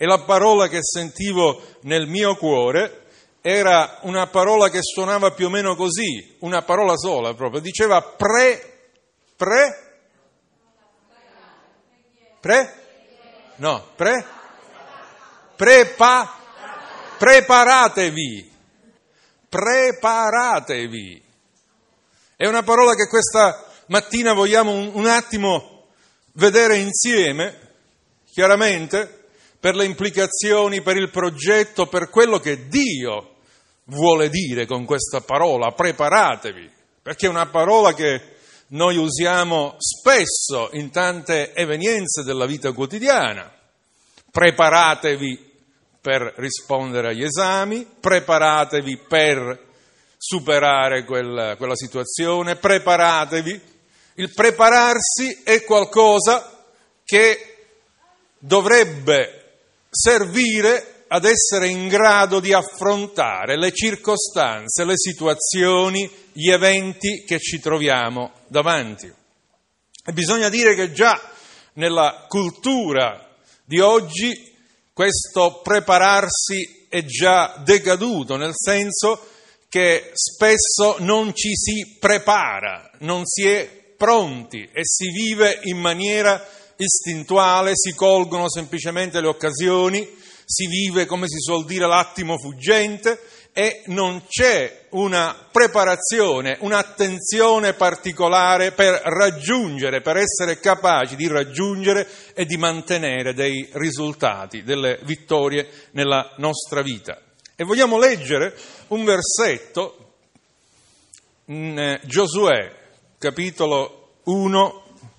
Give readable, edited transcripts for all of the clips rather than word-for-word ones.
E la parola che sentivo nel mio cuore era una parola che suonava più o meno così, una parola sola proprio, diceva preparatevi. È una parola che questa mattina vogliamo un attimo vedere insieme, chiaramente, per le implicazioni, per il progetto, per quello che Dio vuole dire con questa parola, preparatevi, perché è una parola che noi usiamo spesso in tante evenienze della vita quotidiana. Preparatevi per rispondere agli esami, preparatevi per superare quella situazione, preparatevi. Il prepararsi è qualcosa che dovrebbe servire ad essere in grado di affrontare le circostanze, le situazioni, gli eventi che ci troviamo davanti. E bisogna dire che già nella cultura di oggi questo prepararsi è già decaduto, nel senso che spesso non ci si prepara, non si è pronti e si vive in maniera istintuale, si colgono semplicemente le occasioni, si vive, come si suol dire, l'attimo fuggente e non c'è una preparazione, un'attenzione particolare per raggiungere, per essere capaci di raggiungere e di mantenere dei risultati, delle vittorie nella nostra vita. E vogliamo leggere un versetto in Giosuè, capitolo 1,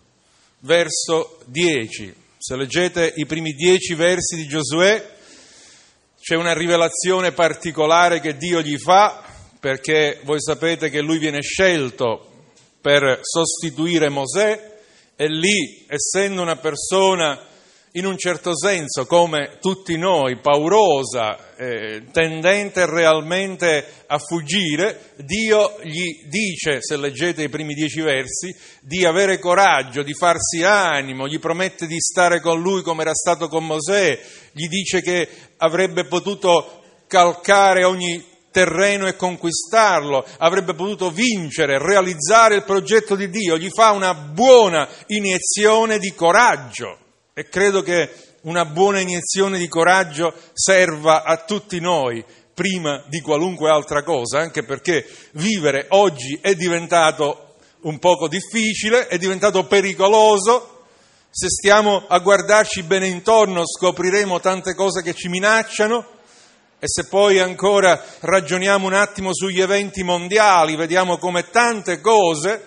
verso 10. Se leggete i primi 10 versi di Giosuè, c'è una rivelazione particolare che Dio gli fa, perché voi sapete che lui viene scelto per sostituire Mosè, e lì, essendo una persona in un certo senso, come tutti noi, paurosa, tendente realmente a fuggire, Dio gli dice, se leggete i primi 10 versi, di avere coraggio, di farsi animo, gli promette di stare con lui come era stato con Mosè, gli dice che avrebbe potuto calcare ogni terreno e conquistarlo, avrebbe potuto vincere, realizzare il progetto di Dio, gli fa una buona iniezione di coraggio. E credo che una buona iniezione di coraggio serva a tutti noi prima di qualunque altra cosa, anche perché vivere oggi è diventato un poco difficile, è diventato pericoloso. Se stiamo a guardarci bene intorno scopriremo tante cose che ci minacciano, e se poi ancora ragioniamo un attimo sugli eventi mondiali, vediamo come tante cose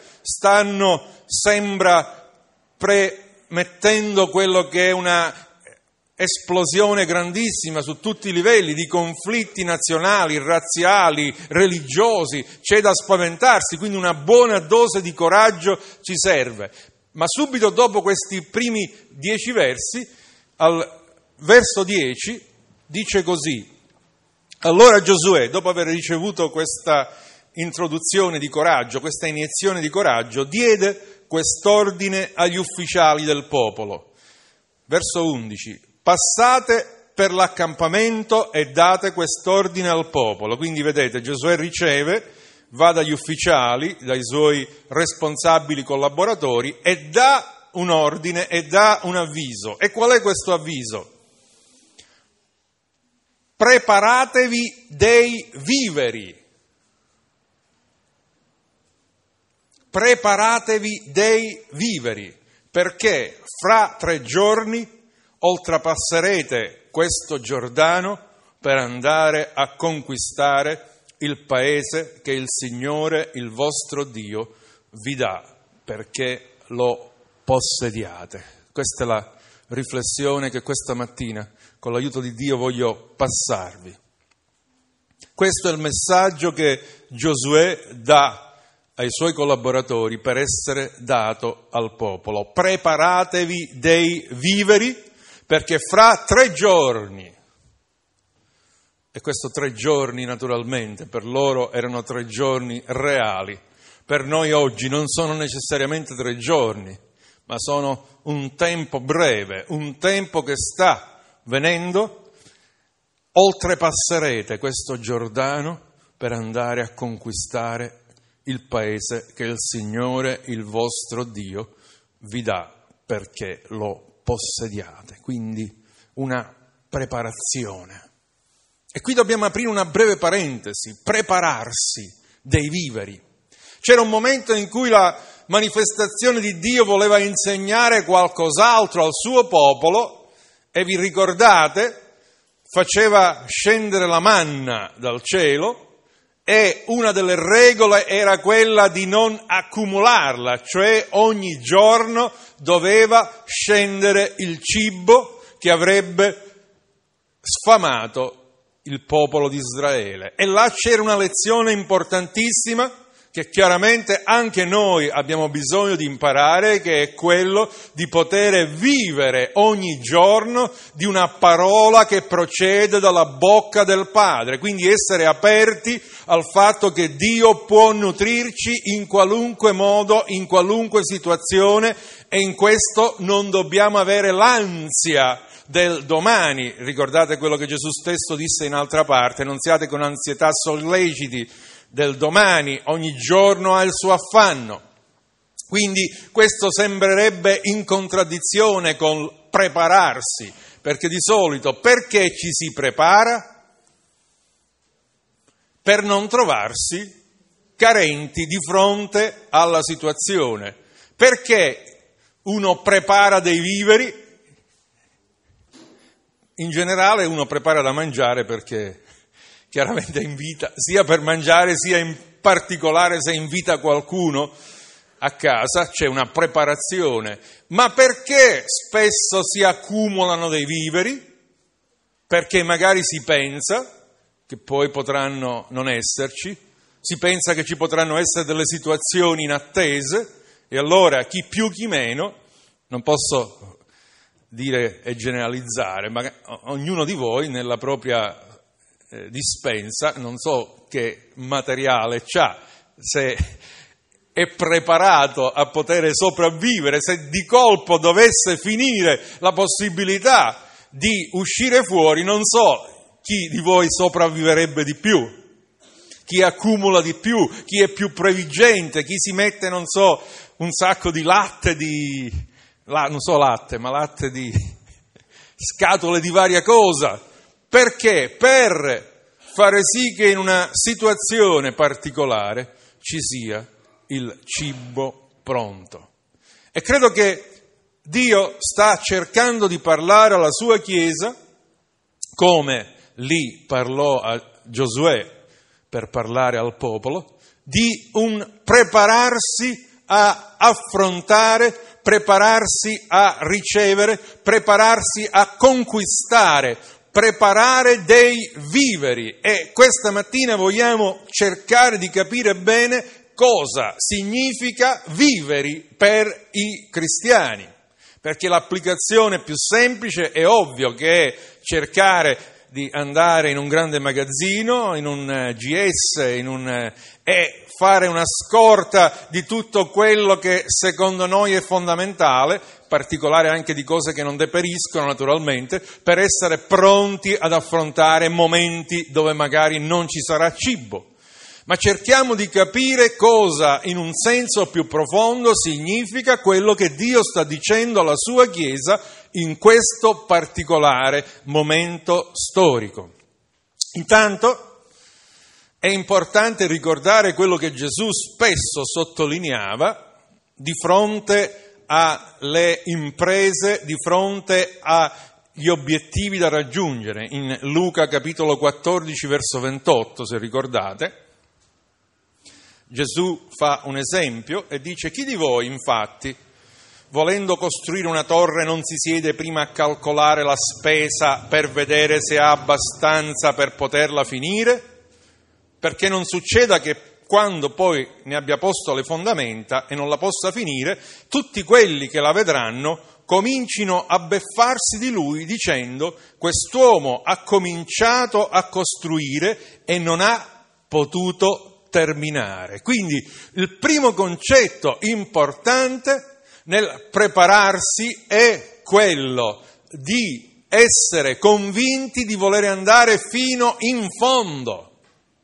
sembra mettendo quello che è una esplosione grandissima su tutti i livelli di conflitti nazionali, razziali, religiosi, c'è da spaventarsi, quindi una buona dose di coraggio ci serve. Ma subito dopo questi primi 10 versi, al verso 10, dice così: allora Giosuè, dopo aver ricevuto questa introduzione di coraggio, questa iniezione di coraggio, diede quest'ordine agli ufficiali del popolo. Verso 11. Passate per l'accampamento e date quest'ordine al popolo. Quindi vedete, Giosuè riceve, va dagli ufficiali, dai suoi responsabili collaboratori e dà un ordine e dà un avviso. E qual è questo avviso? Preparatevi dei viveri. Preparatevi dei viveri, perché fra 3 giorni oltrepasserete questo Giordano per andare a conquistare il paese che il Signore, il vostro Dio, vi dà, perché lo possediate. Questa è la riflessione che questa mattina, con l'aiuto di Dio, voglio passarvi. Questo è il messaggio che Giosuè dà ai suoi collaboratori per essere dato al popolo. Preparatevi dei viveri, perché fra 3 giorni, e questo 3 giorni naturalmente per loro erano 3 giorni reali, per noi oggi non sono necessariamente 3 giorni, ma sono un tempo breve, un tempo che sta venendo, oltrepasserete questo Giordano per andare a conquistare il paese che il Signore, il vostro Dio, vi dà perché lo possediate. Quindi una preparazione. E qui dobbiamo aprire una breve parentesi: prepararsi dei viveri. C'era un momento in cui la manifestazione di Dio voleva insegnare qualcos'altro al suo popolo e vi ricordate, faceva scendere la manna dal cielo e una delle regole era quella di non accumularla, cioè ogni giorno doveva scendere il cibo che avrebbe sfamato il popolo di Israele. E là c'era una lezione importantissima che chiaramente anche noi abbiamo bisogno di imparare, che è quello di poter vivere ogni giorno di una parola che procede dalla bocca del Padre, quindi essere aperti al fatto che Dio può nutrirci in qualunque modo, in qualunque situazione, e in questo non dobbiamo avere l'ansia del domani. Ricordate quello che Gesù stesso disse in altra parte: non siate con ansietà solleciti del domani, ogni giorno ha il suo affanno. Quindi questo sembrerebbe in contraddizione con prepararsi, perché di solito perché ci si prepara? Per non trovarsi carenti di fronte alla situazione. Perché uno prepara dei viveri? In generale uno prepara da mangiare perché chiaramente invita, sia per mangiare sia in particolare se invita qualcuno a casa, c'è una preparazione. Ma perché spesso si accumulano dei viveri? Perché magari si pensa che poi potranno non esserci, si pensa che ci potranno essere delle situazioni inattese, e allora chi più chi meno, non posso dire e generalizzare, ma ognuno di voi nella propria dispensa, non so che materiale c'ha, se è preparato a poter sopravvivere, se di colpo dovesse finire la possibilità di uscire fuori, non so chi di voi sopravviverebbe di più, chi accumula di più, chi è più previgente, chi si mette, non so, un sacco di latte non so latte, ma latte di scatole di varia cosa. Perché? Per fare sì che in una situazione particolare ci sia il cibo pronto. E credo che Dio sta cercando di parlare alla sua Chiesa, come lì parlò a Giosuè per parlare al popolo, di un prepararsi a affrontare, prepararsi a ricevere, prepararsi a conquistare, preparare dei viveri. E questa mattina vogliamo cercare di capire bene cosa significa viveri per i cristiani, perché l'applicazione più semplice è ovvio che è cercare di andare in un grande magazzino, in un GS, e fare una scorta di tutto quello che secondo noi è fondamentale, particolare anche di cose che non deperiscono naturalmente, per essere pronti ad affrontare momenti dove magari non ci sarà cibo. Ma cerchiamo di capire cosa in un senso più profondo significa quello che Dio sta dicendo alla sua Chiesa in questo particolare momento storico. Intanto è importante ricordare quello che Gesù spesso sottolineava di fronte alle imprese, di fronte agli obiettivi da raggiungere. In Luca capitolo 14 verso 28, se ricordate, Gesù fa un esempio e dice: chi di voi, infatti, volendo costruire una torre, non si siede prima a calcolare la spesa per vedere se ha abbastanza per poterla finire? Perché non succeda che quando poi ne abbia posto le fondamenta e non la possa finire, tutti quelli che la vedranno comincino a beffarsi di lui dicendo: quest'uomo ha cominciato a costruire e non ha potuto terminare. Quindi il primo concetto importante nel prepararsi è quello di essere convinti di voler andare fino in fondo.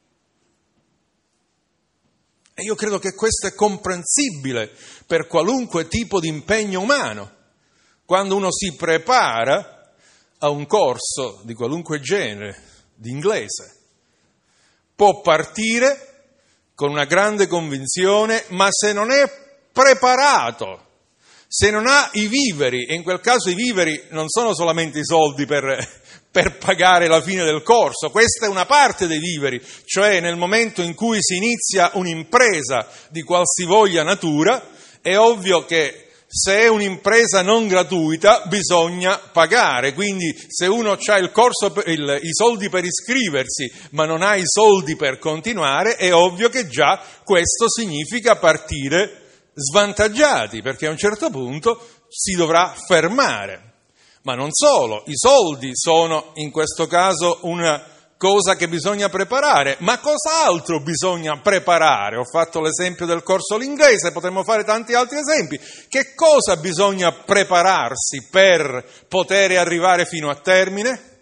E io credo che questo è comprensibile per qualunque tipo di impegno umano. Quando uno si prepara a un corso di qualunque genere, di inglese, può partire con una grande convinzione, ma se non è preparato, se non ha i viveri, e in quel caso i viveri non sono solamente i soldi per pagare la fine del corso, questa è una parte dei viveri, cioè nel momento in cui si inizia un'impresa di qualsivoglia natura, è ovvio che se è un'impresa non gratuita bisogna pagare, quindi se uno ha il corso, i soldi per iscriversi ma non ha i soldi per continuare, è ovvio che già questo significa partire svantaggiati, perché a un certo punto si dovrà fermare. Ma non solo, i soldi sono in questo caso una cosa che bisogna preparare, ma cos'altro bisogna preparare? Ho fatto l'esempio del corso l'inglese, potremmo fare tanti altri esempi. Che cosa bisogna prepararsi per poter arrivare fino a termine?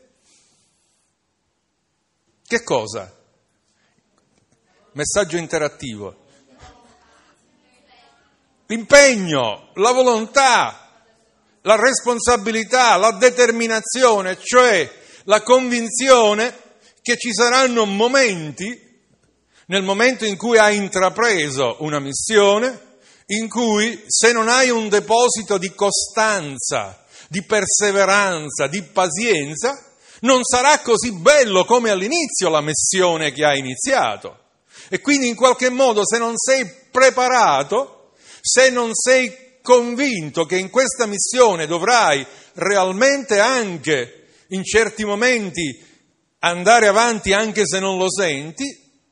Che cosa? Messaggio interattivo. L'impegno, la volontà, la responsabilità, la determinazione, cioè la convinzione che ci saranno momenti, nel momento in cui hai intrapreso una missione, in cui se non hai un deposito di costanza, di perseveranza, di pazienza, non sarà così bello come all'inizio la missione che hai iniziato. E quindi in qualche modo se non sei preparato, se non sei convinto che in questa missione dovrai realmente anche in certi momenti andare avanti anche se non lo senti,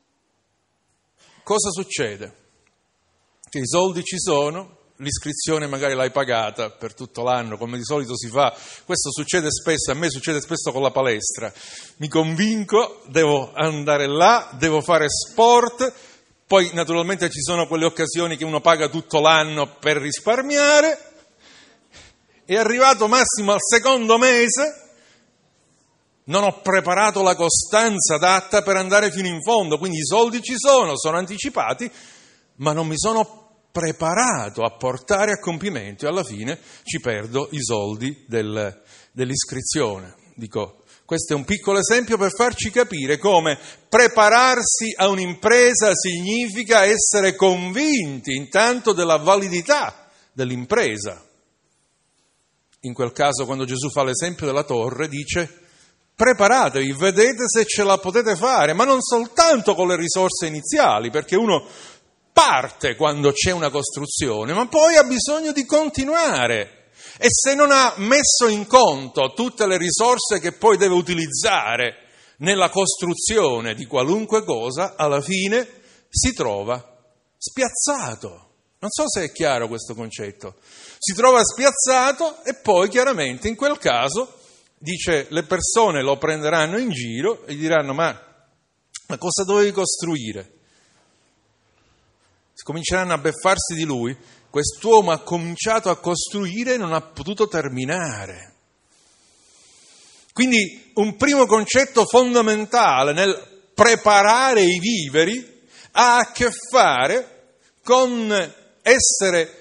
cosa succede? Che i soldi ci sono, l'iscrizione magari l'hai pagata per tutto l'anno, come di solito si fa. Questo succede spesso, a me succede spesso con la palestra. Mi convinco, devo andare là, devo fare sport, poi naturalmente ci sono quelle occasioni che uno paga tutto l'anno per risparmiare, è arrivato massimo al secondo mese, non ho preparato la costanza adatta per andare fino in fondo, quindi i soldi ci sono anticipati, ma non mi sono preparato a portare a compimento e alla fine ci perdo i soldi dell'iscrizione. Dico, questo è un piccolo esempio per farci capire come prepararsi a un'impresa significa essere convinti intanto della validità dell'impresa. In quel caso, quando Gesù fa l'esempio della torre, dice: preparatevi, vedete se ce la potete fare, ma non soltanto con le risorse iniziali, perché uno parte quando c'è una costruzione, ma poi ha bisogno di continuare. E se non ha messo in conto tutte le risorse che poi deve utilizzare nella costruzione di qualunque cosa, alla fine si trova spiazzato. Non so se è chiaro questo concetto. Si trova spiazzato e poi chiaramente in quel caso, dice, le persone lo prenderanno in giro e gli diranno: ma cosa dovevi costruire? Cominceranno a beffarsi di lui. Quest'uomo ha cominciato a costruire e non ha potuto terminare. Quindi un primo concetto fondamentale nel preparare i viveri ha a che fare con essere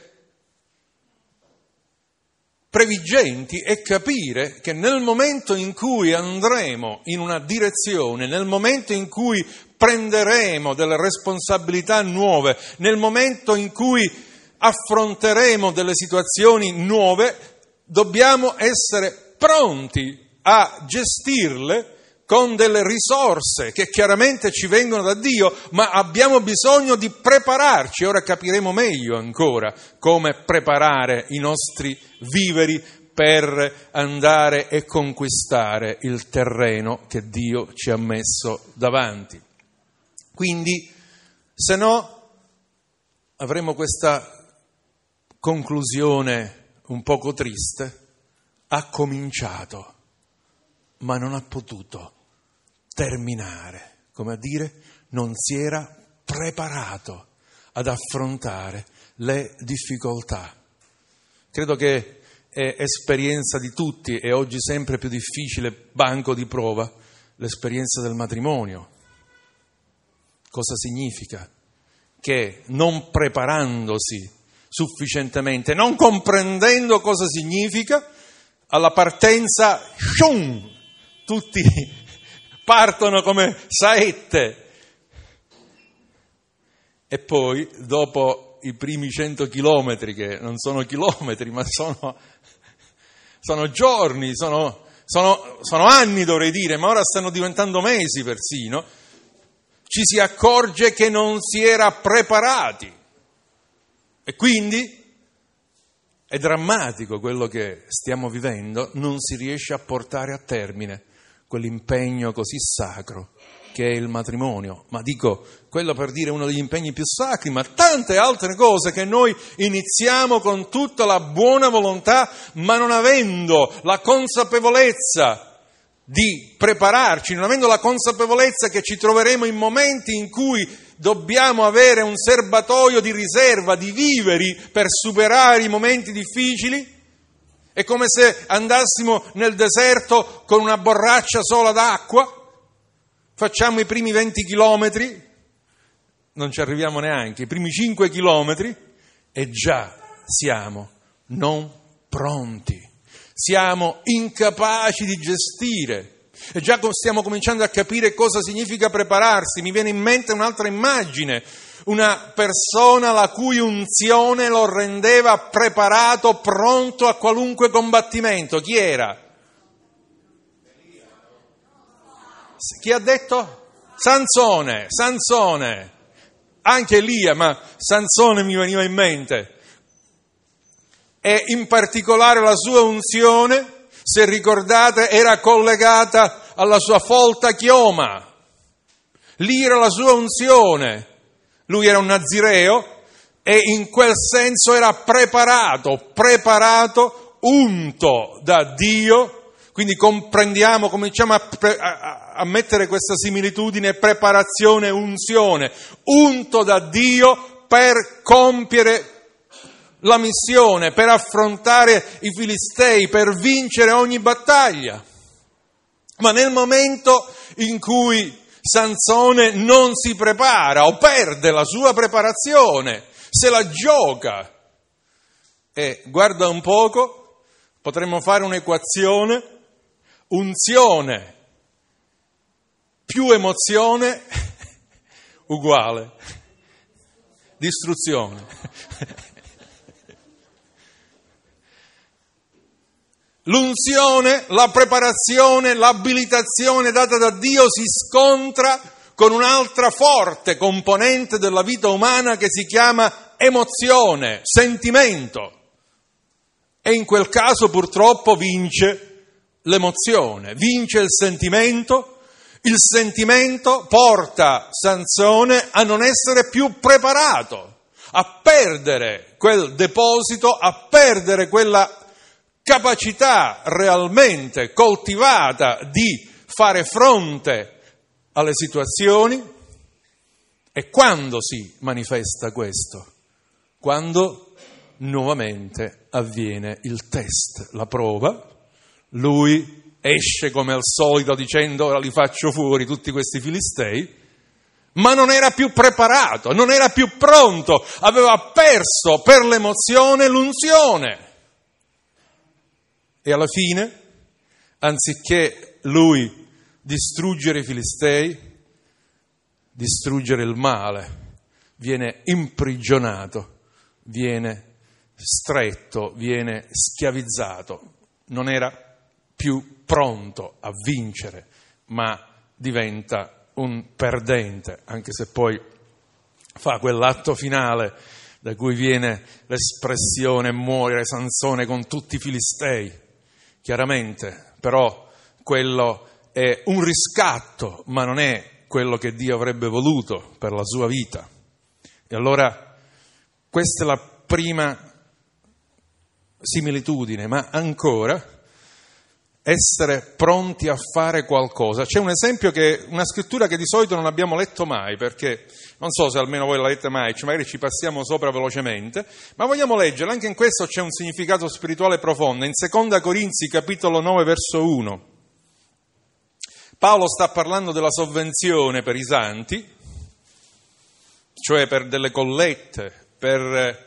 previggenti e capire che nel momento in cui andremo in una direzione, nel momento in cui prenderemo delle responsabilità nuove, nel momento in cui affronteremo delle situazioni nuove, dobbiamo essere pronti a gestirle con delle risorse che chiaramente ci vengono da Dio, ma abbiamo bisogno di prepararci. Ora capiremo meglio ancora come preparare i nostri viveri per andare e conquistare il terreno che Dio ci ha messo davanti. Quindi, se no, avremo questa conclusione un poco triste: ha cominciato, ma non ha potuto terminare, come a dire, non si era preparato ad affrontare le difficoltà. Credo che è esperienza di tutti e oggi sempre più difficile banco di prova, l'esperienza del matrimonio. Cosa significa? Che non preparandosi sufficientemente, non comprendendo cosa significa, alla partenza, tutti partono come saette. E poi, dopo i primi 100 chilometri, che non sono chilometri, ma sono giorni, sono anni dovrei dire, ma ora stanno diventando mesi persino, ci si accorge che non si era preparati. E quindi è drammatico quello che stiamo vivendo, non si riesce a portare a termine quell'impegno così sacro che è il matrimonio. Ma dico, quello per dire uno degli impegni più sacri, ma tante altre cose che noi iniziamo con tutta la buona volontà, ma non avendo la consapevolezza di prepararci, non avendo la consapevolezza che ci troveremo in momenti in cui dobbiamo avere un serbatoio di riserva, di viveri per superare i momenti difficili. È come se andassimo nel deserto con una borraccia sola d'acqua, facciamo i primi 20 chilometri, non ci arriviamo neanche, i primi 5 chilometri e già siamo non pronti, siamo incapaci di gestire. E già stiamo cominciando a capire cosa significa prepararsi. Mi viene in mente un'altra immagine, una persona la cui unzione lo rendeva preparato, pronto a qualunque combattimento. Chi era? Chi ha detto? Sansone. Anche Elia, ma Sansone mi veniva in mente. E in particolare la sua unzione, se ricordate, era collegata alla sua folta chioma. Lì era la sua unzione. Lui era un nazireo e in quel senso era preparato, unto da Dio. Quindi comprendiamo, cominciamo a mettere questa similitudine, preparazione, unzione, unto da Dio per compiere la missione, per affrontare i Filistei, per vincere ogni battaglia. Ma nel momento in cui Sansone non si prepara o perde la sua preparazione, se la gioca, e guarda un poco, potremmo fare un'equazione, unzione più emozione uguale distruzione. L'unzione, la preparazione, l'abilitazione data da Dio si scontra con un'altra forte componente della vita umana che si chiama emozione, sentimento. E in quel caso purtroppo vince l'emozione, vince il sentimento. Il sentimento porta Sansone a non essere più preparato, a perdere quel deposito, a perdere quella capacità realmente coltivata di fare fronte alle situazioni. E quando si manifesta questo? Quando nuovamente avviene il test, la prova. Lui esce come al solito dicendo: ora li faccio fuori tutti questi filistei, ma non era più preparato, non era più pronto, aveva perso per l'emozione l'unzione. E alla fine, anziché lui distruggere i Filistei, distruggere il male, viene imprigionato, viene stretto, viene schiavizzato. Non era più pronto a vincere, ma diventa un perdente, anche se poi fa quell'atto finale da cui viene l'espressione muore Sansone con tutti i Filistei. Chiaramente, però, quello è un riscatto, ma non è quello che Dio avrebbe voluto per la sua vita. E allora, questa è la prima similitudine, ma ancora essere pronti a fare qualcosa. C'è un esempio, una scrittura che di solito non abbiamo letto mai, perché non so se almeno voi la avete mai, magari ci passiamo sopra velocemente, ma vogliamo leggerla. Anche in questo c'è un significato spirituale profondo. In 2 Corinzi capitolo 9 verso 1 Paolo sta parlando della sovvenzione per i santi, cioè per delle collette, per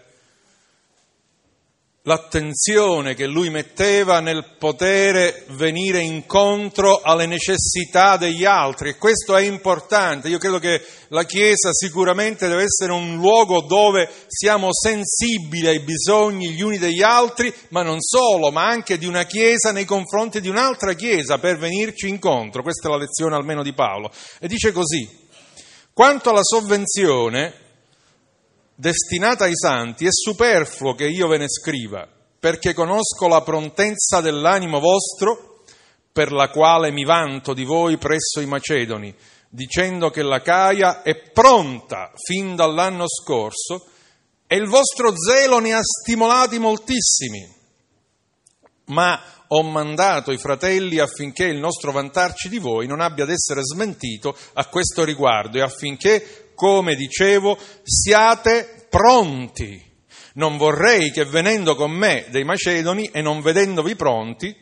l'attenzione che lui metteva nel poter venire incontro alle necessità degli altri, e questo è importante. Io credo che la Chiesa sicuramente deve essere un luogo dove siamo sensibili ai bisogni gli uni degli altri, ma non solo, ma anche di una Chiesa nei confronti di un'altra Chiesa per venirci incontro. Questa è la lezione almeno di Paolo. E dice così: quanto alla sovvenzione destinata ai santi, è superfluo che io ve ne scriva, perché conosco la prontezza dell'animo vostro, per la quale mi vanto di voi presso i Macedoni, dicendo che l'Acaia è pronta fin dall'anno scorso, e il vostro zelo ne ha stimolati moltissimi. Ma ho mandato i fratelli affinché il nostro vantarci di voi non abbia ad essere smentito a questo riguardo, e affinché, come dicevo, siate pronti. Non vorrei che venendo con me dei Macedoni e non vedendovi pronti,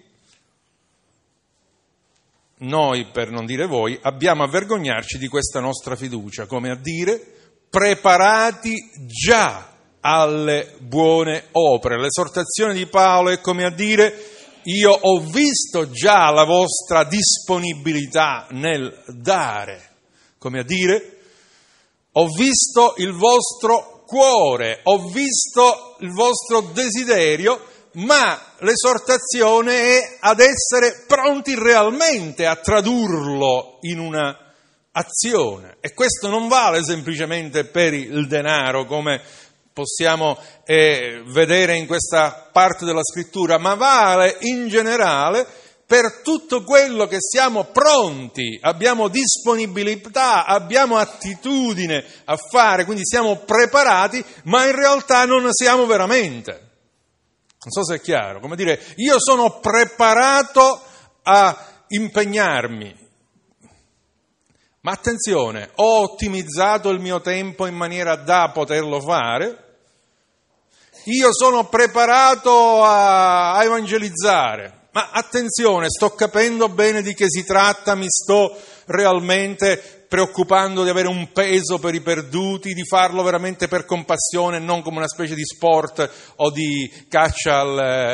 noi, per non dire voi, abbiamo a vergognarci di questa nostra fiducia, come a dire, preparati già alle buone opere. L'esortazione di Paolo è come a dire: io ho visto già la vostra disponibilità nel dare, come a dire, ho visto il vostro cuore, ho visto il vostro desiderio, ma l'esortazione è ad essere pronti realmente a tradurlo in una azione. E questo non vale semplicemente per il denaro, come possiamo vedere in questa parte della scrittura, ma vale in generale per tutto quello che siamo pronti, abbiamo disponibilità, abbiamo attitudine a fare, quindi siamo preparati, ma in realtà non siamo veramente. Non so se è chiaro, come dire, io sono preparato a impegnarmi, ma attenzione, ho ottimizzato il mio tempo in maniera da poterlo fare, io sono preparato a evangelizzare. Ma attenzione, sto capendo bene di che si tratta, mi sto realmente preoccupando di avere un peso per i perduti, di farlo veramente per compassione, non come una specie di sport o di caccia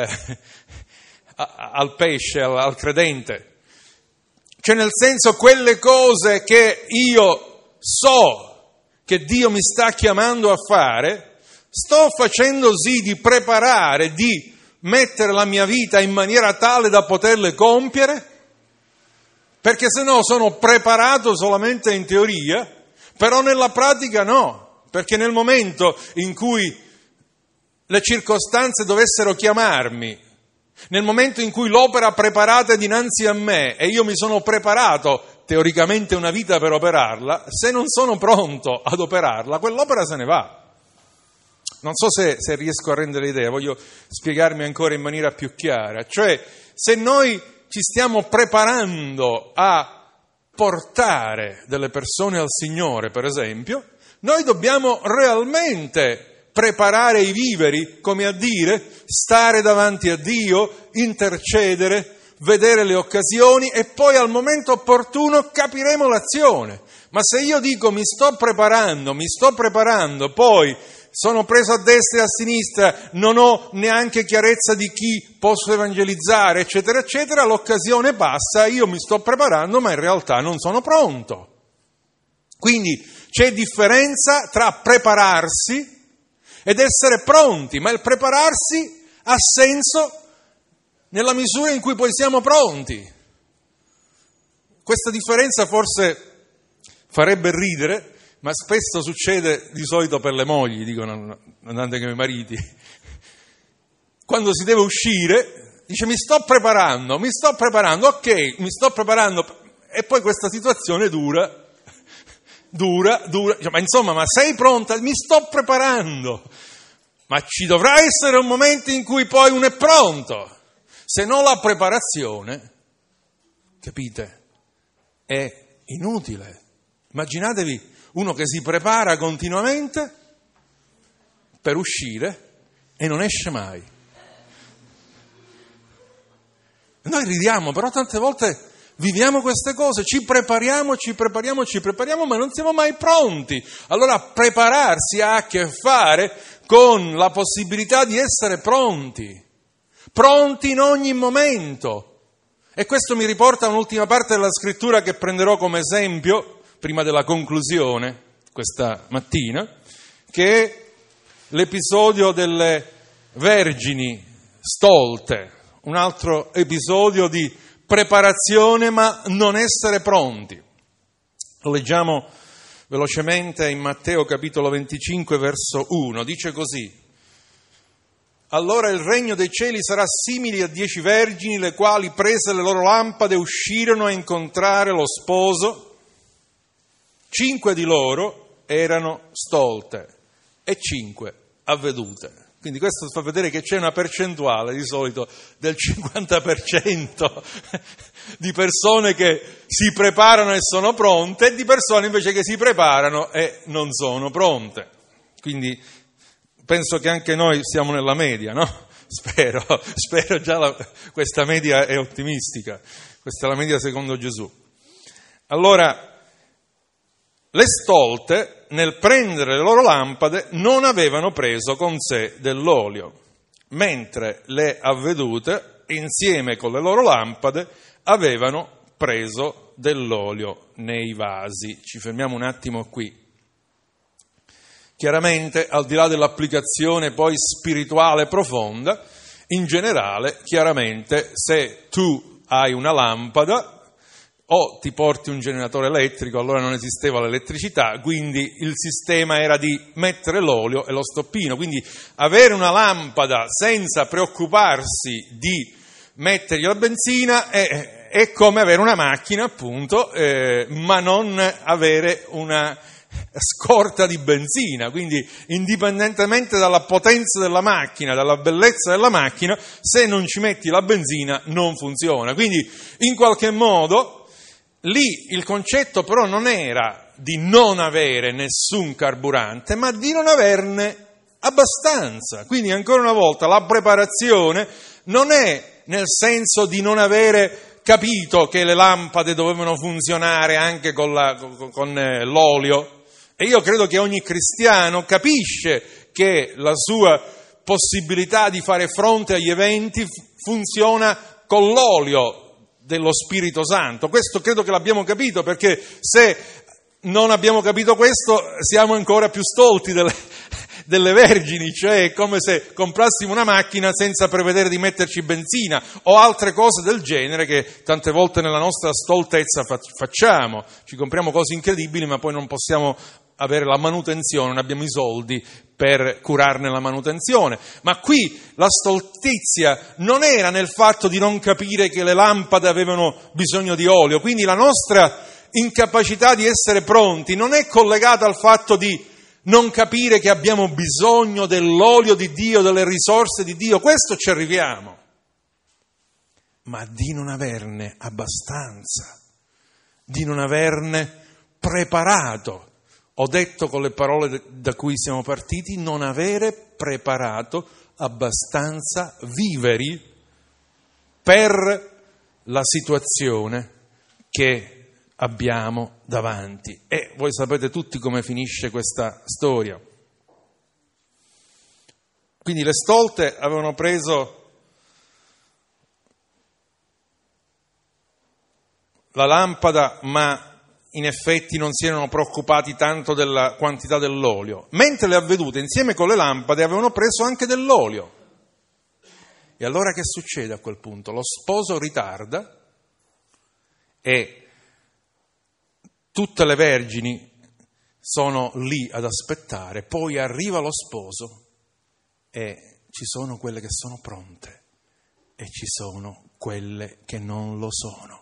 al pesce, al credente. Cioè, nel senso, quelle cose che io so che Dio mi sta chiamando a fare, sto facendo sì di preparare, di mettere la mia vita in maniera tale da poterle compiere, perché se no sono preparato solamente in teoria, però nella pratica no, perché nel momento in cui le circostanze dovessero chiamarmi, nel momento in cui l'opera preparata è dinanzi a me e io mi sono preparato teoricamente una vita per operarla, se non sono pronto ad operarla, quell'opera se ne va. Non so se riesco a rendere l'idea, voglio spiegarmi ancora in maniera più chiara. Cioè, se noi ci stiamo preparando a portare delle persone al Signore, per esempio, noi dobbiamo realmente preparare i viveri, come a dire, stare davanti a Dio, intercedere, vedere le occasioni e poi al momento opportuno capiremo l'azione. Ma se io dico mi sto preparando, poi sono preso a destra e a sinistra, non ho neanche chiarezza di chi posso evangelizzare, eccetera, eccetera, l'occasione passa, io mi sto preparando, ma in realtà non sono pronto. Quindi c'è differenza tra prepararsi ed essere pronti, ma il prepararsi ha senso nella misura in cui poi siamo pronti. Questa differenza forse farebbe ridere, ma spesso succede di solito per le mogli, dicono andate con i mariti. Quando si deve uscire, dice mi sto preparando, ok, mi sto preparando, e poi questa situazione dura, dice, ma insomma, ma sei pronta? Mi sto preparando, ma ci dovrà essere un momento in cui poi uno è pronto, se no la preparazione capite? È inutile. Immaginatevi uno che si prepara continuamente per uscire e non esce mai. Noi ridiamo, però tante volte viviamo queste cose, ci prepariamo, ma non siamo mai pronti. Allora prepararsi ha a che fare con la possibilità di essere pronti in ogni momento. E questo mi riporta a un'ultima parte della scrittura che prenderò come esempio, prima della conclusione, questa mattina, che è l'episodio delle vergini stolte, un altro episodio di preparazione ma non essere pronti. Lo leggiamo velocemente in Matteo capitolo 25 verso 1, dice così: allora il regno dei cieli sarà simile a 10 vergini, le quali prese le loro lampade uscirono a incontrare lo sposo. 5 di loro erano stolte e 5 avvedute. Quindi questo fa vedere che c'è una percentuale di solito del 50% di persone che si preparano e sono pronte e di persone invece che si preparano e non sono pronte. Quindi penso che anche noi siamo nella media, no? Spero già questa media è ottimistica. Questa è la media secondo Gesù. Allora, le stolte, nel prendere le loro lampade, non avevano preso con sé dell'olio, mentre le avvedute, insieme con le loro lampade, avevano preso dell'olio nei vasi. Ci fermiamo un attimo qui. Chiaramente, al di là dell'applicazione poi spirituale profonda, in generale, chiaramente, se tu hai una lampada, o ti porti un generatore elettrico, allora non esisteva l'elettricità, quindi il sistema era di mettere l'olio e lo stoppino, quindi avere una lampada senza preoccuparsi di mettergli la benzina è come avere una macchina, appunto, ma non avere una scorta di benzina, quindi indipendentemente dalla potenza della macchina, dalla bellezza della macchina, se non ci metti la benzina non funziona. Quindi in qualche modo lì il concetto però non era di non avere nessun carburante, ma di non averne abbastanza. Quindi ancora una volta la preparazione non è nel senso di non avere capito che le lampade dovevano funzionare anche con l'olio. E io credo che ogni cristiano capisce che la sua possibilità di fare fronte agli eventi funziona con l'olio dello Spirito Santo. Questo credo che l'abbiamo capito, perché se non abbiamo capito questo siamo ancora più stolti delle vergini, cioè è come se comprassimo una macchina senza prevedere di metterci benzina o altre cose del genere che tante volte nella nostra stoltezza facciamo. Ci compriamo cose incredibili ma poi non possiamo avere la manutenzione, non abbiamo i soldi per curarne la manutenzione. Ma qui la stoltizia non era nel fatto di non capire che le lampade avevano bisogno di olio, quindi la nostra incapacità di essere pronti non è collegata al fatto di non capire che abbiamo bisogno dell'olio di Dio, delle risorse di Dio, questo ci arriviamo, ma di non averne abbastanza, di non averne preparato. Ho detto con le parole da cui siamo partiti, non avere preparato abbastanza viveri per la situazione che abbiamo davanti. E voi sapete tutti come finisce questa storia. Quindi le stolte avevano preso la lampada, ma in effetti non si erano preoccupati tanto della quantità dell'olio, mentre le avvedute insieme con le lampade avevano preso anche dell'olio. E allora che succede a quel punto? Lo sposo ritarda e tutte le vergini sono lì ad aspettare, poi arriva lo sposo e ci sono quelle che sono pronte e ci sono quelle che non lo sono.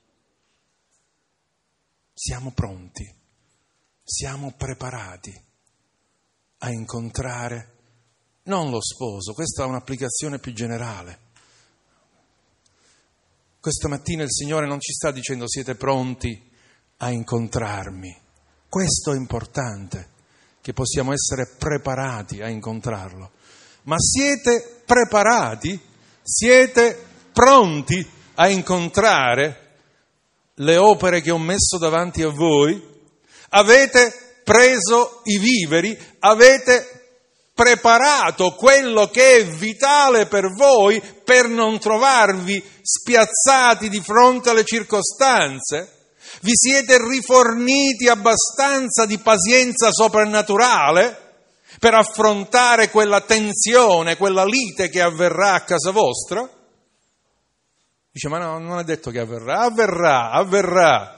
Siamo pronti, siamo preparati a incontrare non lo sposo, questa è un'applicazione più generale, Questa mattina il Signore non ci sta dicendo siete pronti a incontrarmi. Questo è importante, che possiamo essere preparati a incontrarlo. Ma siete preparati? Siete pronti a incontrare le opere che ho messo davanti a voi? Avete preso i viveri? Avete preparato quello che è vitale per voi per non trovarvi spiazzati di fronte alle circostanze? Vi siete riforniti abbastanza di pazienza soprannaturale per affrontare quella tensione, quella lite che avverrà a casa vostra? Dice, ma no, non è detto che avverrà. Avverrà.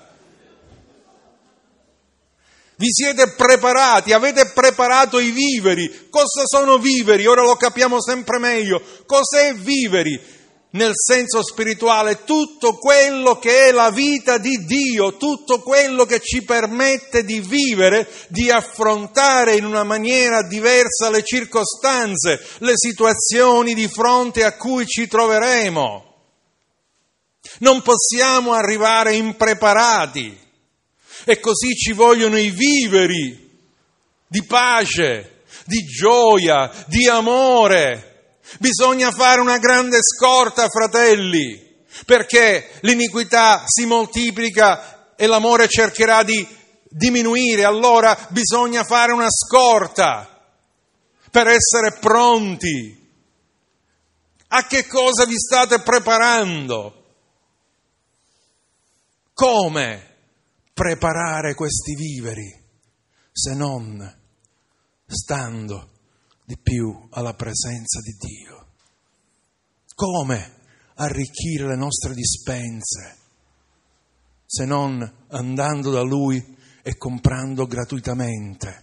Vi siete preparati, avete preparato i viveri. Cosa sono viveri? Ora lo capiamo sempre meglio. Cos'è viveri? Nel senso spirituale, tutto quello che è la vita di Dio, tutto quello che ci permette di vivere, di affrontare in una maniera diversa le circostanze, le situazioni di fronte a cui ci troveremo. Non possiamo arrivare impreparati. E così ci vogliono i viveri di pace, di gioia, di amore. Bisogna fare una grande scorta, fratelli, perché l'iniquità si moltiplica e l'amore cercherà di diminuire. Allora bisogna fare una scorta per essere pronti. A che cosa vi state preparando? Come preparare questi viveri se non stando di più alla presenza di Dio? Come arricchire le nostre dispense se non andando da Lui e comprando gratuitamente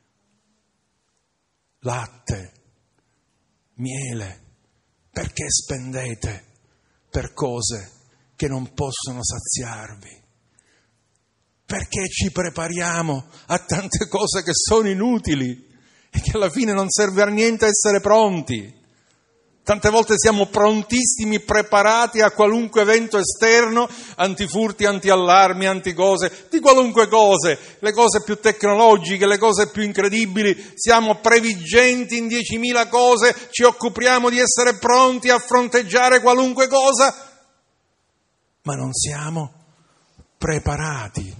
latte, miele? Perché spendete per cose che non possono saziarvi? Perché ci prepariamo a tante cose che sono inutili e che alla fine non serve a niente essere pronti? Tante volte siamo prontissimi, preparati a qualunque evento esterno, antifurti, antiallarmi, anticose, di qualunque cose, le cose più tecnologiche, le cose più incredibili, siamo previggenti in 10.000 cose, ci occupiamo di essere pronti a fronteggiare qualunque cosa, ma non siamo preparati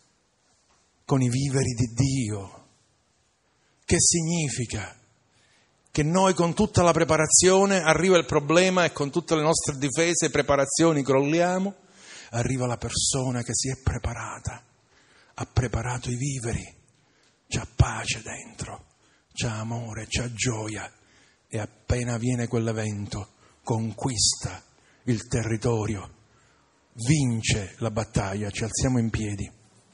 con i viveri di Dio. Che significa? Che noi con tutta la preparazione arriva il problema e con tutte le nostre difese e preparazioni crolliamo, arriva la persona che si è preparata, ha preparato i viveri, c'ha pace dentro, c'ha amore, c'ha gioia e appena viene quell'evento conquista il territorio, vince la battaglia. Ci alziamo in piedi.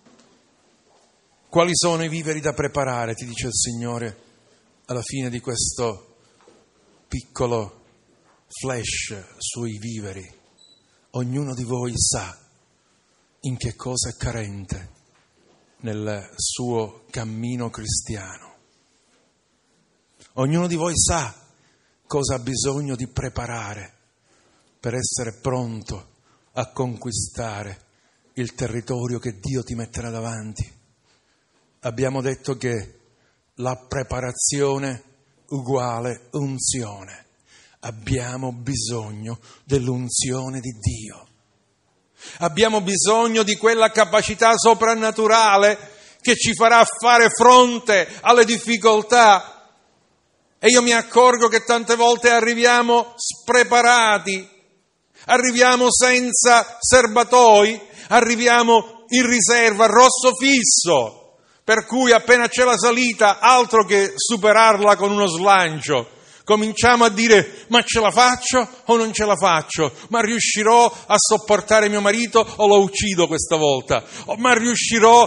Quali sono i viveri da preparare, ti dice il Signore alla fine di questo piccolo flash sui viveri? Ognuno di voi sa in che cosa è carente nel suo cammino cristiano. Ognuno di voi sa cosa ha bisogno di preparare per essere pronto a conquistare il territorio che Dio ti metterà davanti. Abbiamo detto che la preparazione uguale unzione. Abbiamo bisogno dell'unzione di Dio. Abbiamo bisogno di quella capacità soprannaturale che ci farà fare fronte alle difficoltà. E io mi accorgo che tante volte arriviamo spreparati, arriviamo senza serbatoi, arriviamo in riserva, rosso fisso. Per cui appena c'è la salita, altro che superarla con uno slancio, cominciamo a dire: ma ce la faccio o non ce la faccio? Ma riuscirò a sopportare mio marito o lo uccido questa volta? Ma riuscirò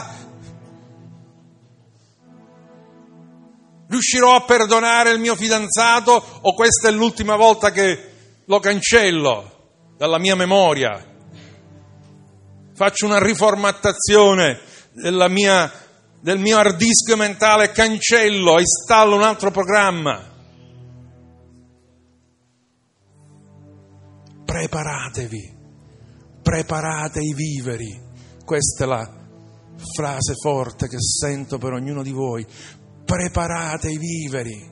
a perdonare il mio fidanzato o questa è l'ultima volta che lo cancello dalla mia memoria? Faccio una riformattazione del mio hard disk mentale, cancello e installo un altro programma. Preparatevi preparate i viveri. Questa è la frase forte che sento per ognuno di voi. Preparate i viveri.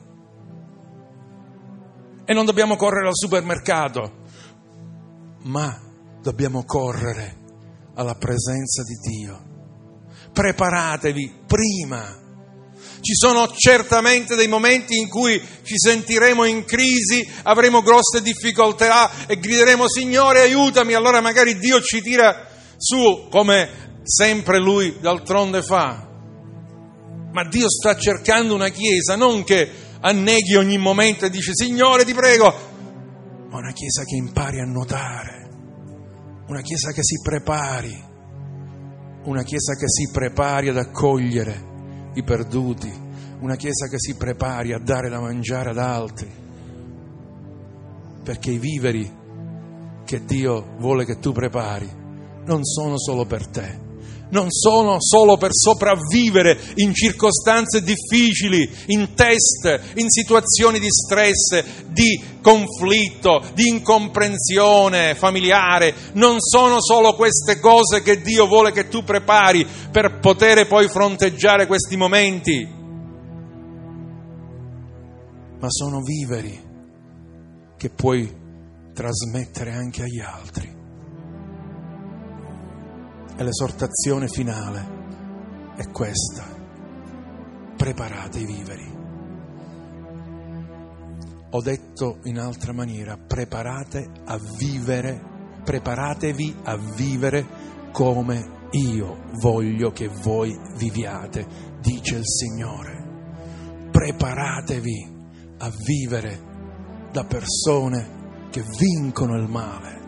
E non dobbiamo correre al supermercato, ma dobbiamo correre alla presenza di Dio. Preparatevi prima. Ci sono certamente dei momenti in cui ci sentiremo in crisi, avremo grosse difficoltà e grideremo: Signore, aiutami. Allora magari Dio ci tira su, come sempre Lui d'altronde fa. Ma Dio sta cercando una chiesa non che anneghi ogni momento e dice: Signore, ti prego, ma una chiesa che impari a nuotare, una chiesa che si prepari, una chiesa che si prepari ad accogliere i perduti, una chiesa che si prepari a dare da mangiare ad altri, perché i viveri che Dio vuole che tu prepari non sono solo per te, non sono solo per sopravvivere in circostanze difficili, in test, in situazioni di stress, di conflitto, di incomprensione familiare. Non sono solo queste cose che Dio vuole che tu prepari per poter poi fronteggiare questi momenti, ma sono viveri che puoi trasmettere anche agli altri. E l'esortazione finale è questa: preparate i viveri. Ho detto in altra maniera: preparatevi a vivere come io voglio che voi viviate, dice il Signore. Preparatevi a vivere da persone che vincono il male.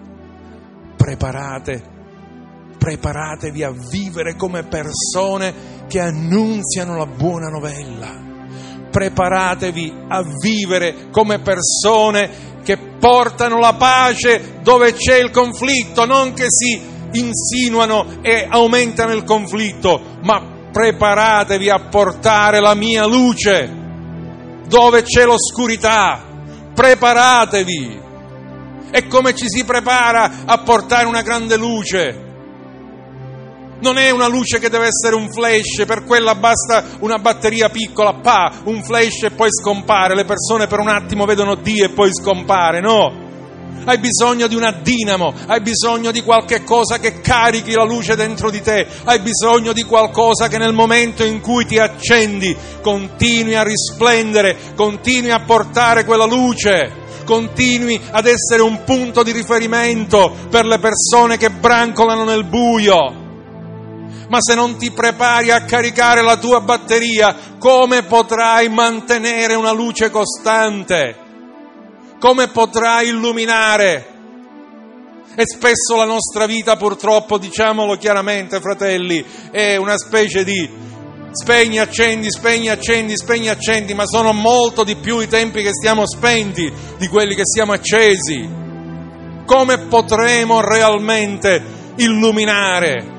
Preparatevi a vivere come persone che annunziano la buona novella. Preparatevi a vivere come persone che portano la pace dove c'è il conflitto, non che si insinuano e aumentano il conflitto, ma preparatevi a portare la mia luce dove c'è l'oscurità. Preparatevi. E come ci si prepara a portare una grande luce? Non è una luce che deve essere un flash, per quella basta una batteria piccola, un flash e poi scompare, le persone per un attimo vedono Dio e poi scompare, no. Hai bisogno di una dinamo, hai bisogno di qualche cosa che carichi la luce dentro di te, hai bisogno di qualcosa che nel momento in cui ti accendi continui a risplendere, continui a portare quella luce, continui ad essere un punto di riferimento per le persone che brancolano nel buio. Ma se non ti prepari a caricare la tua batteria, come potrai mantenere una luce costante? Come potrai illuminare? E spesso la nostra vita, purtroppo, diciamolo chiaramente, fratelli, è una specie di spegni, accendi, ma sono molto di più i tempi che stiamo spenti di quelli che siamo accesi. Come potremo realmente illuminare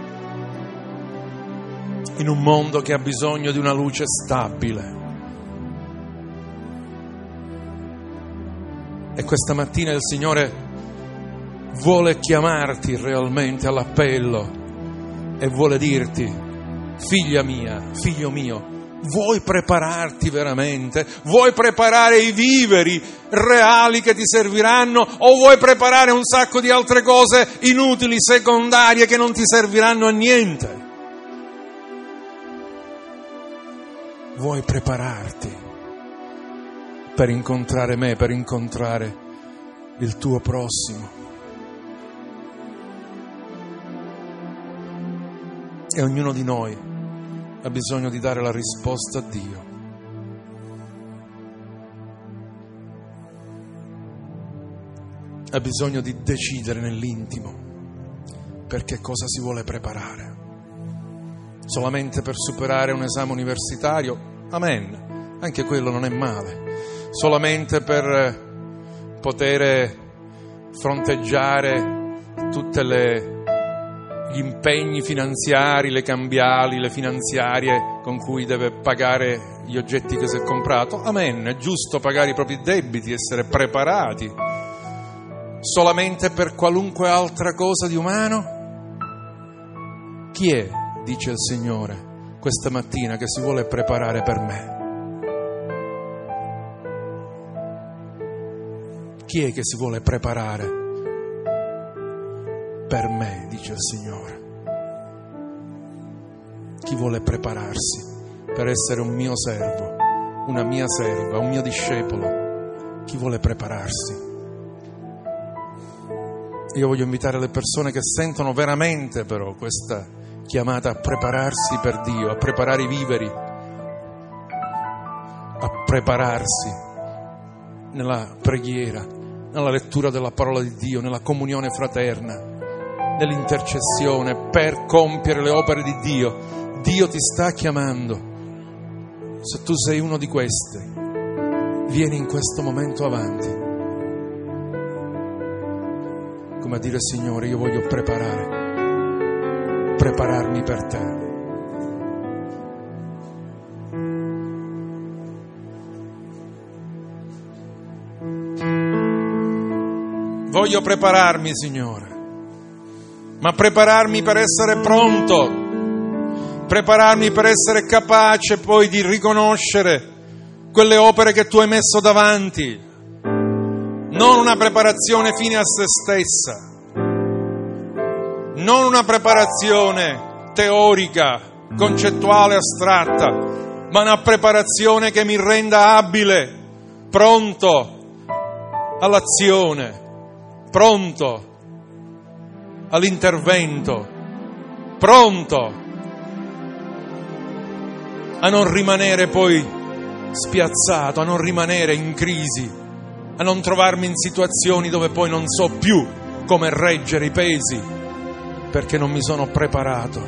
in un mondo che ha bisogno di una luce stabile? E questa mattina il Signore vuole chiamarti realmente all'appello e vuole dirti: figlia mia, figlio mio, vuoi prepararti veramente? Vuoi preparare i viveri reali che ti serviranno, o vuoi preparare un sacco di altre cose inutili, secondarie, che non ti serviranno a niente? Vuoi prepararti per incontrare me, per incontrare il tuo prossimo? E ognuno di noi ha bisogno di dare la risposta a Dio. Ha bisogno di decidere nell'intimo per che cosa si vuole preparare. Solamente per superare un esame universitario? Amen, anche quello non è male. Solamente per poter fronteggiare tutti gli impegni finanziari, le cambiali, le finanziarie con cui deve pagare gli oggetti che si è comprato? Amen, è giusto pagare i propri debiti, essere preparati. solamente per qualunque altra cosa di umano? Chi è, dice il Signore, questa mattina che si vuole preparare per me? Chi è che si vuole preparare per me, dice il Signore? Chi vuole prepararsi per essere un mio servo, una mia serva, un mio discepolo? Chi vuole prepararsi? Io voglio invitare le persone che sentono veramente però questa chiamata a prepararsi per Dio, a preparare i viveri, a prepararsi nella preghiera, nella lettura della parola di Dio, nella comunione fraterna, nell'intercessione per compiere le opere di Dio. Dio ti sta chiamando. Se tu sei uno di questi, vieni in questo momento avanti, come a dire: Signore, io voglio prepararmi per te. Voglio prepararmi, Signore, ma prepararmi per essere pronto, prepararmi per essere capace poi di riconoscere quelle opere che tu hai messo davanti, non una preparazione fine a se stessa, non una preparazione teorica, concettuale, astratta, ma una preparazione che mi renda abile, pronto all'azione, pronto all'intervento, pronto a non rimanere poi spiazzato, a non rimanere in crisi, a non trovarmi in situazioni dove poi non so più come reggere i pesi perché non mi sono preparato.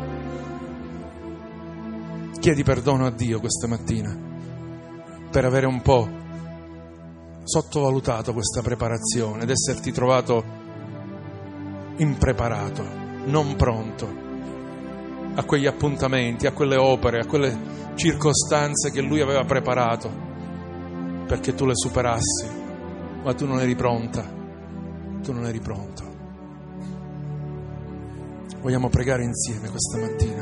Chiedi perdono a Dio questa mattina per avere un po' sottovalutato questa preparazione ed esserti trovato impreparato, non pronto a quegli appuntamenti, a quelle opere, a quelle circostanze che Lui aveva preparato perché tu le superassi, ma tu non eri pronta, tu non eri pronto. Vogliamo pregare insieme questa mattina.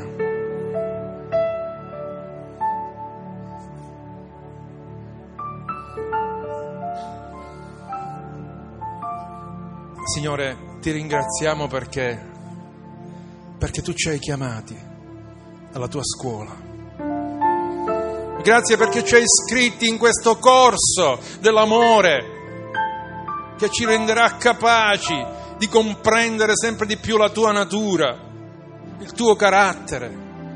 Signore, ti ringraziamo perché tu ci hai chiamati alla tua scuola. Grazie perché ci hai iscritti in questo corso dell'amore che ci renderà capaci di comprendere sempre di più la tua natura, il tuo carattere.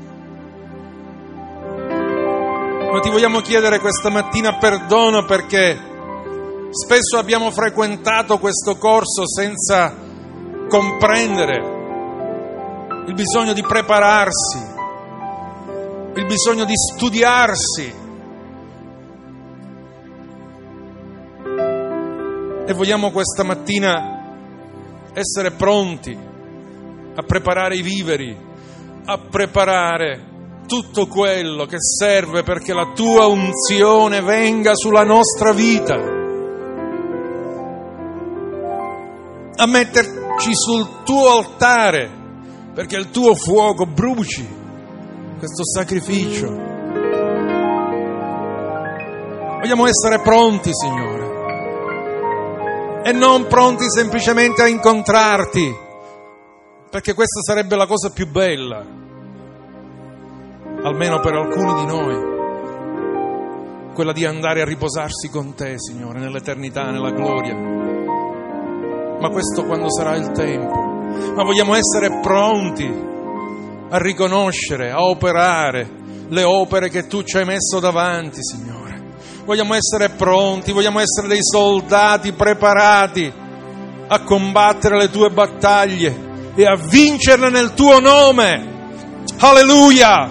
Ma ti vogliamo chiedere questa mattina perdono perché spesso abbiamo frequentato questo corso senza comprendere il bisogno di prepararsi, il bisogno di studiarsi. E vogliamo questa mattina essere pronti a preparare i viveri, a preparare tutto quello che serve perché la tua unzione venga sulla nostra vita, a metterci sul tuo altare perché il tuo fuoco bruci questo sacrificio. Vogliamo essere pronti, Signore, e non pronti semplicemente a incontrarti, perché questa sarebbe la cosa più bella, almeno per alcuni di noi, quella di andare a riposarsi con te, Signore, nell'eternità, nella gloria. Ma questo quando sarà il tempo. Ma vogliamo essere pronti a riconoscere, a operare le opere che tu ci hai messo davanti, Signore. Vogliamo essere pronti, vogliamo essere dei soldati preparati a combattere le tue battaglie e a vincerle nel tuo nome. Alleluia!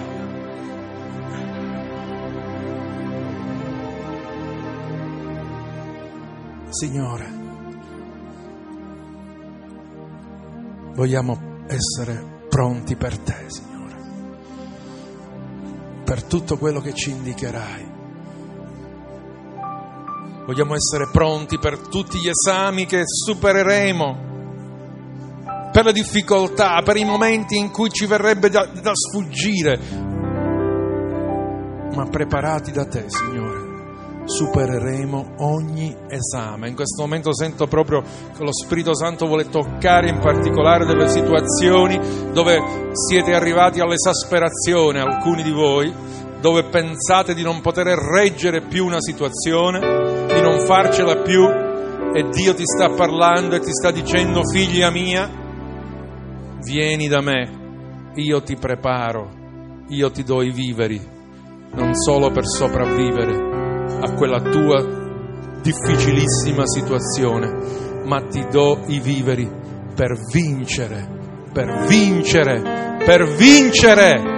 Signore, vogliamo essere pronti per te, Signore, per tutto quello che ci indicherai. Vogliamo essere pronti per tutti gli esami che supereremo, per le difficoltà, per i momenti in cui ci verrebbe da sfuggire, ma preparati da te, Signore, supereremo ogni esame. In questo momento sento proprio che lo Spirito Santo vuole toccare in particolare delle situazioni dove siete arrivati all'esasperazione, alcuni di voi, dove pensate di non poter reggere più una situazione, di non farcela più, e Dio ti sta parlando e ti sta dicendo: figlia mia, vieni da me, io ti preparo, io ti do i viveri, non solo per sopravvivere a quella tua difficilissima situazione, ma ti do i viveri per vincere, per vincere, per vincere.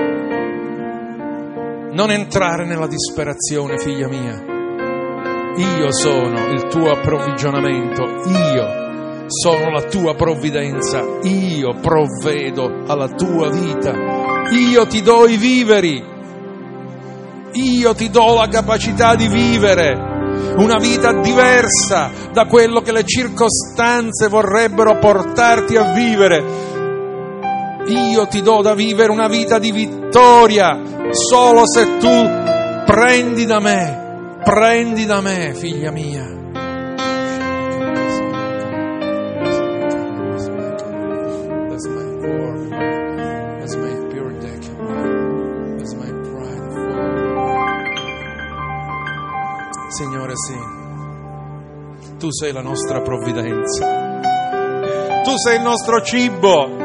Non entrare nella disperazione, figlia mia. Io sono il tuo approvvigionamento, io sono la tua provvidenza, io provvedo alla tua vita, io ti do i viveri, io ti do la capacità di vivere una vita diversa da quello che le circostanze vorrebbero portarti a vivere. Io ti do da vivere una vita di vittoria solo se tu prendi da me, figlia mia. Signore, sì, tu sei la nostra provvidenza, tu sei il nostro cibo.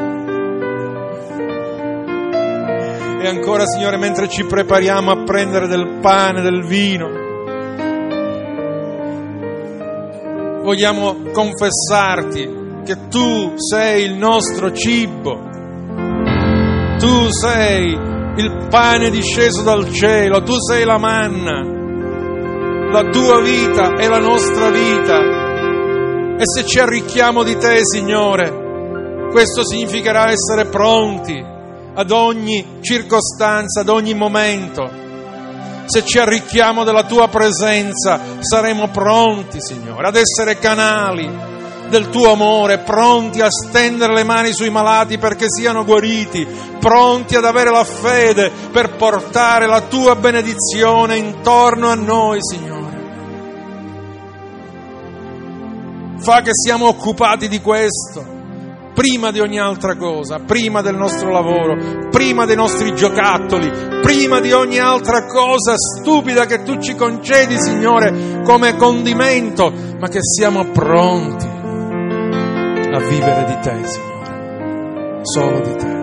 E ancora, Signore, mentre ci prepariamo a prendere del pane, del vino, vogliamo confessarti che tu sei il nostro cibo, tu sei il pane disceso dal cielo, tu sei la manna, la tua vita è la nostra vita. E se ci arricchiamo di te, Signore, questo significherà essere pronti ad ogni circostanza, ad ogni momento. Se ci arricchiamo della tua presenza, saremo pronti, Signore, ad essere canali del tuo amore, pronti a stendere le mani sui malati perché siano guariti, pronti ad avere la fede per portare la tua benedizione intorno a noi, Signore. Fa che siamo occupati di questo prima di ogni altra cosa, prima del nostro lavoro, prima dei nostri giocattoli, prima di ogni altra cosa stupida che tu ci concedi, Signore, come condimento, ma che siamo pronti a vivere di te, Signore, solo di te.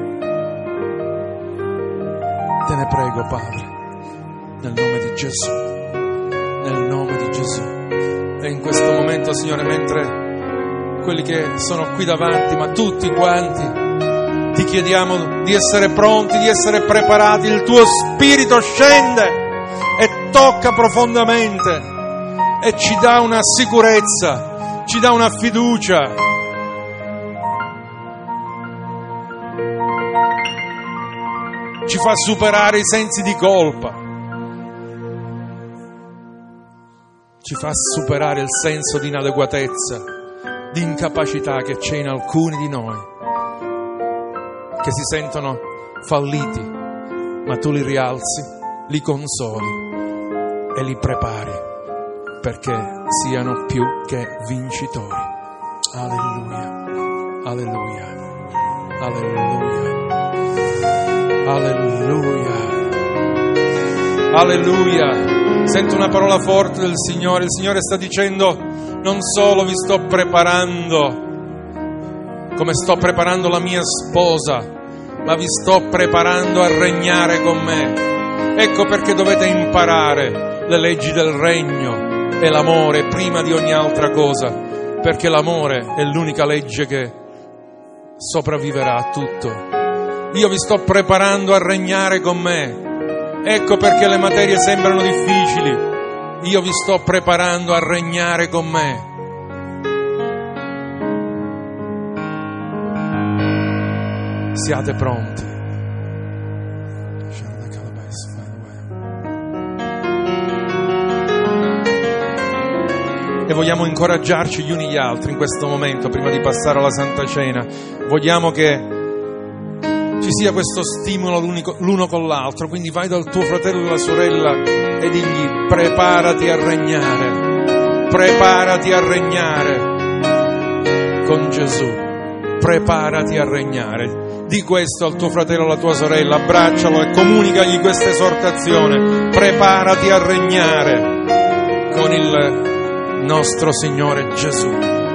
Te ne prego, Padre, nel nome di Gesù, nel nome di Gesù. E in questo momento, Signore, mentre quelli che sono qui davanti, ma tutti quanti, ti chiediamo di essere pronti, di essere preparati. Il tuo Spirito scende e tocca profondamente e ci dà una sicurezza, ci dà una fiducia. Ci fa superare i sensi di colpa, ci fa superare il senso di inadeguatezza, di incapacità che c'è in alcuni di noi, che si sentono falliti, ma tu li rialzi, li consoli e li prepari perché siano più che vincitori. Alleluia, alleluia, alleluia, alleluia, alleluia. Sento una parola forte del Signore. Il Signore sta dicendo: non solo vi sto preparando come sto preparando la mia sposa, ma vi sto preparando a regnare con me. Ecco perché dovete imparare le leggi del regno e l'amore prima di ogni altra cosa, perché l'amore è l'unica legge che sopravviverà a tutto. Io vi sto preparando a regnare con me. Ecco perché le materie sembrano difficili. Io vi sto preparando a regnare con me. Siate pronti. e vogliamo incoraggiarci gli uni gli altri in questo momento prima di passare alla Santa Cena. Vogliamo che ci sia questo stimolo l'uno con l'altro, quindi vai dal tuo fratello e la sorella e digli: preparati a regnare con Gesù, preparati a regnare. Di questo al tuo fratello e alla tua sorella, abbraccialo e comunicagli questa esortazione: preparati a regnare con il nostro Signore Gesù.